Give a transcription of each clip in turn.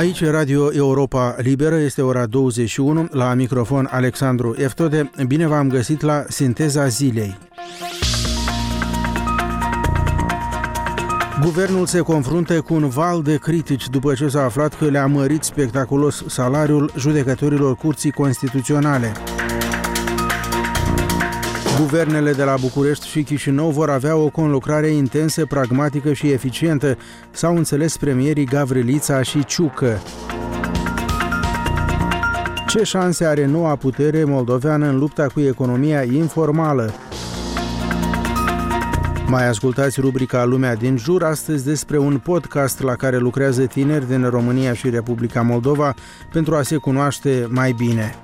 Aici Radio Europa Liberă, este ora 21, la microfon Alexandru Eftode. Bine v-am găsit la Sinteza Zilei. Guvernul se confruntă cu un val de critici după ce s-a aflat că le-a mărit spectaculos salariul judecătorilor Curții Constituționale. Guvernele de la București și Chișinău vor avea o conlucrare intensă, pragmatică și eficientă, s-au înțeles premierii Gavrilița și Ciucă. Ce șanse are noua putere moldoveană în lupta cu economia informală? Mai ascultați rubrica Lumea din jur, astăzi despre un podcast la care lucrează tineri din România și Republica Moldova pentru a se cunoaște mai bine.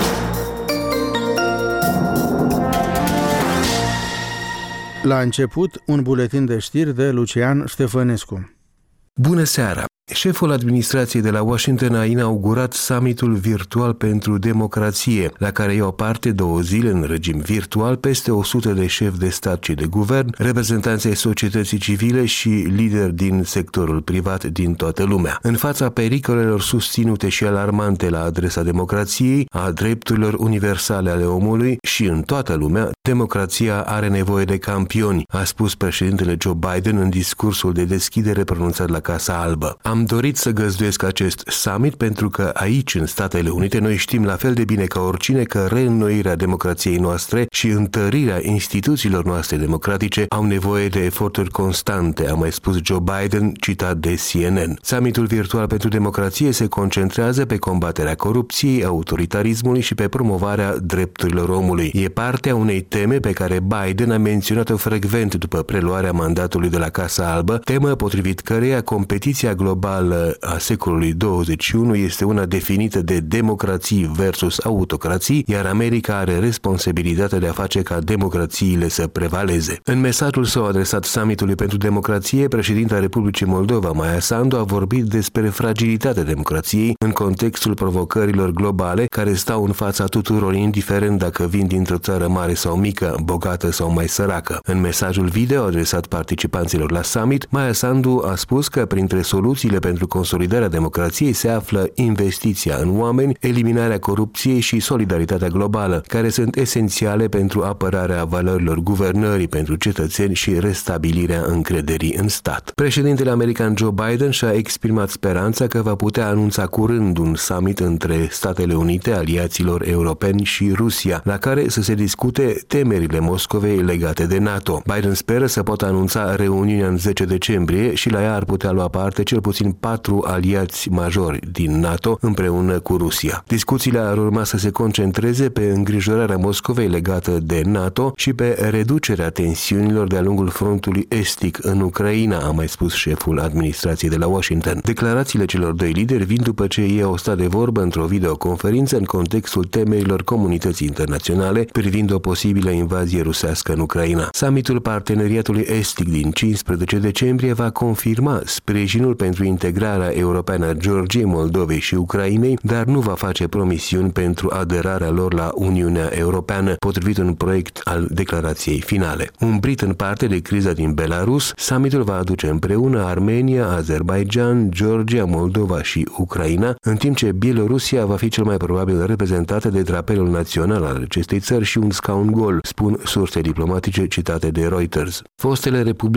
La început, un buletin de știri de Lucian Ștefănescu. Bună seara! Șeful administrației de la Washington a inaugurat summitul virtual pentru democrație, la care iau parte 2 zile în regim virtual peste 100 de șefi de stat și de guvern, reprezentanți ai societății civile și lideri din sectorul privat din toată lumea. În fața pericolelor susținute și alarmante la adresa democrației, a drepturilor universale ale omului și în toată lumea, democrația are nevoie de campioni, a spus președintele Joe Biden în discursul de deschidere pronunțat la Casa Albă. Am dorit să găzduiesc acest summit pentru că aici, în Statele Unite, noi știm la fel de bine ca oricine că reînnoirea democrației noastre și întărirea instituțiilor noastre democratice au nevoie de eforturi constante, a mai spus Joe Biden, citat de CNN. Summitul virtual pentru democrație se concentrează pe combaterea corupției, autoritarismului și pe promovarea drepturilor omului. E partea unei teme pe care Biden a menționat-o frecvent după preluarea mandatului de la Casa Albă, temă potrivit căreia competiția globală a secolului 21 este una definită de democrații versus autocrații, iar America are responsabilitatea de a face ca democrațiile să prevaleze. În mesajul său adresat summitului pentru democrație, președinta Republicii Moldova, Maia Sandu, a vorbit despre fragilitatea democrației în contextul provocărilor globale care stau în fața tuturor, indiferent dacă vin dintr-o țară mare sau mică, bogată sau mai săracă. În mesajul video adresat participanților la summit, Maia Sandu a spus că printre soluțiile pentru consolidarea democrației se află investiția în oameni, eliminarea corupției și solidaritatea globală, care sunt esențiale pentru apărarea valorilor guvernării pentru cetățeni și restabilirea încrederii în stat. Președintele american Joe Biden și-a exprimat speranța că va putea anunța curând un summit între Statele Unite, aliaților europeni și Rusia, la care să se discute temerile Moscovei legate de NATO. Biden speră să poată anunța reuniunea în 10 decembrie și la ea ar putea lua parte cel puțin 4 aliați majori din NATO împreună cu Rusia. Discuțiile ar urma să se concentreze pe îngrijorarea Moscovei legată de NATO și pe reducerea tensiunilor de-a lungul frontului estic în Ucraina, a mai spus șeful administrației de la Washington. Declarațiile celor doi lideri vin după ce ei au stat de vorbă într-o videoconferință în contextul temerilor comunității internaționale privind o posibilă invazie rusească în Ucraina. Summitul Parteneriatului Estic din 15 decembrie va confirma sprijinul pentru integrarea europeană a Georgiei, Moldovei și Ucrainei, dar nu va face promisiuni pentru aderarea lor la Uniunea Europeană, potrivit un proiect al declarației finale. Umbrit în parte de criza din Belarus, summitul va aduce împreună Armenia, Azerbaijan, Georgia, Moldova și Ucraina, în timp ce Bielorusia va fi cel mai probabil reprezentată de drapelul național al acestei țări și un scaun gol, spun surse diplomatice citate de Reuters. Fostele republici